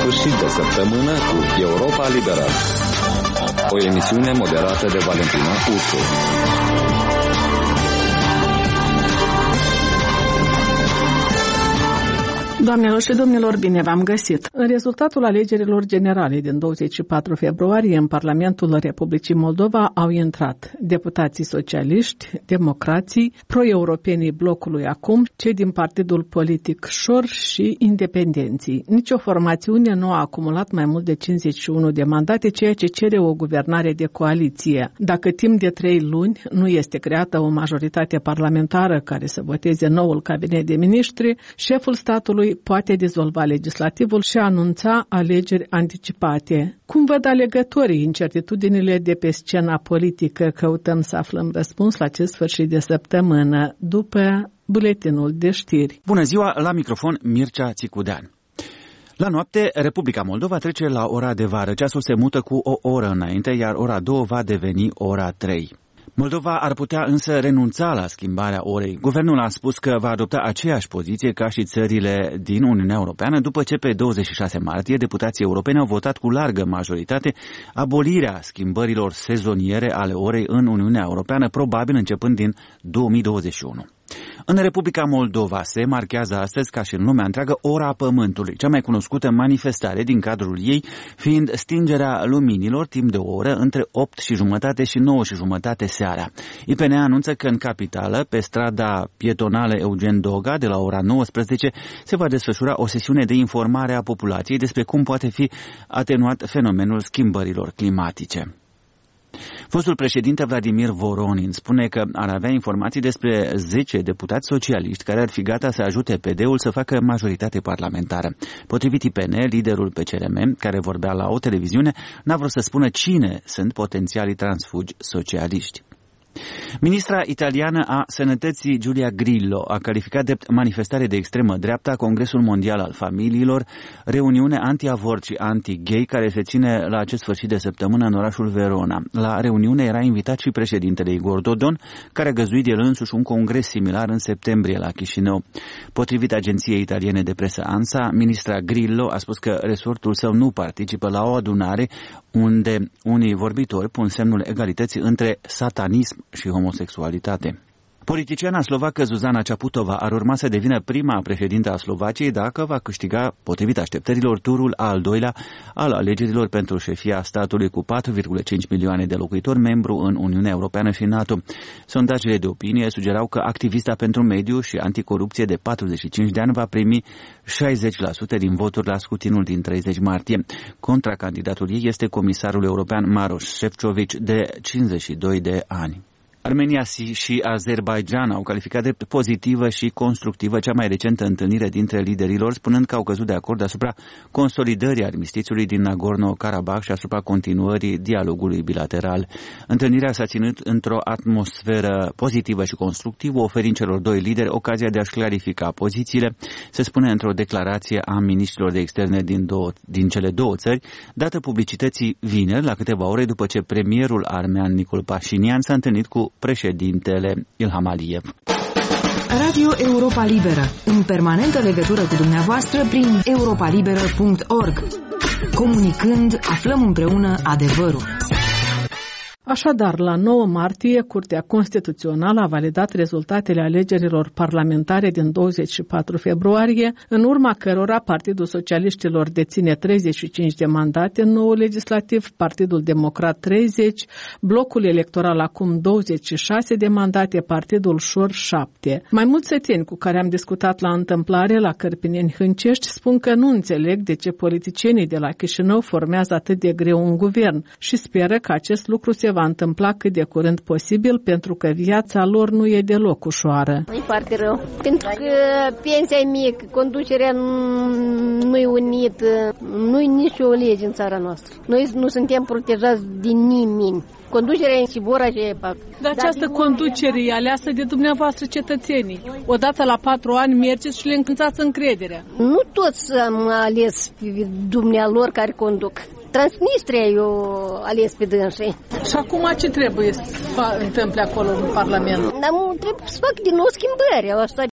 sfârșit de săptămână cu Europa Liberă. O emisiune moderată de Valentina Ursu. Doamnelor și domnilor, bine v-am găsit! În rezultatul alegerilor generale din 24 februarie în Parlamentul Republicii Moldova au intrat deputații socialiști, democrații, pro-europenii blocului Acum, cei din partidul politic Șor și independenții. Nici o formațiune nu a acumulat mai mult de 51 de mandate, ceea ce cere o guvernare de coaliție. Dacă timp de 3 luni nu este creată o majoritate parlamentară care să voteze noul cabinet de miniștri, șeful statului poate dizolva legislativul și anunța alegeri anticipate. Cum văd alegătorii incertitudinile de pe scena politică? Căutăm să aflăm răspuns la acest sfârșit de săptămână, după buletinul de știri. Bună ziua, la microfon Mircea Țicudean. La noapte, Republica Moldova trece la ora de vară. Ceasul se mută cu o oră înainte, iar ora 2 va deveni ora 3. Moldova ar putea însă renunța la schimbarea orei. Guvernul a spus că va adopta aceeași poziție ca și țările din Uniunea Europeană după ce pe 26 martie deputații europeni au votat cu largă majoritate abolirea schimbărilor sezoniere ale orei în Uniunea Europeană, probabil începând din 2021. În Republica Moldova se marchează astăzi, ca și în lumea întreagă, Ora Pământului, cea mai cunoscută manifestare din cadrul ei fiind stingerea luminilor timp de o oră între 8:30 și 9:30 seara. IPN anunță că în capitală, pe strada pietonală Eugen Doga, de la ora 19, se va desfășura o sesiune de informare a populației despre cum poate fi atenuat fenomenul schimbărilor climatice. Fostul președinte Vladimir Voronin spune că ar avea informații despre 10 deputați socialiști care ar fi gata să ajute PD-ul să facă majoritate parlamentară. Potrivit IPN, liderul PCRM, care vorbea la o televiziune, n-a vrut să spună cine sunt potențialii transfugi socialiști. Ministra italiană a Sănătății Giulia Grillo a calificat drept manifestare de extremă dreapta Congresul Mondial al Familiilor, reuniune anti-avort și anti-gay care se ține la acest sfârșit de săptămână în orașul Verona. La reuniune era invitat și președintele Igor Dodon, care a găzduit el însuși un congres similar în septembrie la Chișinău. Potrivit agenției italiene de presă ANSA, ministra Grillo a spus că resortul său nu participă la o adunare unde unii vorbitori pun semnul egalității între satanism și homosexualitate. Politiciana slovacă Zuzana Čaputová ar urma să devină prima președintă a Slovaciei dacă va câștiga, potrivit așteptărilor, turul al doilea al alegerilor pentru șefia statului cu 4,5 milioane de locuitori, membru în Uniunea Europeană și NATO. Sondajele de opinie sugerau că activista pentru mediu și anticorupție de 45 de ani va primi 60% din voturi la scrutinul din 30 martie. Contracandidatul ei este comisarul european Maroš Šefčovič, de 52 de ani. Armenia și Azerbaidjan au calificat drept pozitivă și constructivă cea mai recentă întâlnire dintre liderilor, spunând că au căzut de acord asupra consolidării armistițiului din Nagorno-Karabakh și asupra continuării dialogului bilateral. Întâlnirea s-a ținut într-o atmosferă pozitivă și constructivă, oferind celor doi lideri ocazia de a-și clarifica pozițiile, se spune într-o declarație a miniștrilor de externe din cele două țări, dată publicității vineri, la câteva ore după ce premierul armean Nicol Pașinian s-a întâlnit cu președintele Ilham Aliyev. Radio Europa Liberă, în permanentă legătură cu dumneavoastră prin europalibera.org. Comunicând, aflăm împreună adevărul. Așadar, la 9 martie, Curtea Constituțională a validat rezultatele alegerilor parlamentare din 24 februarie, în urma cărora Partidul Socialiștilor deține 35 de mandate în noul legislativ, Partidul Democrat 30, Blocul Electoral Acum 26 de mandate, Partidul Șor 7. Mai mulți săteni cu care am discutat la întâmplare la Cărpineni Hâncești spun că nu înțeleg de ce politicienii de la Chișinău formează atât de greu un guvern și speră că acest lucru se va întâmpla cât de curând posibil, pentru că viața lor nu e deloc ușoară. E foarte rău, pentru că pensia e mică, conducerea nu e unită, nu e nicio lege în țara noastră. Noi nu suntem protejați de nimeni. Conducerea e în Sibora și e pac. Dar această conducere e aleasă de dumneavoastră cetățenii. Odată la 4 ani mergeți și le încântați încrederea. Nu toți am ales pe dumnealor care conduc. Transnistria eu ales pe dânsii. Și acum ce trebuie să întâmple acolo în Parlament? Dar trebuie să fac din nou schimbări. Asta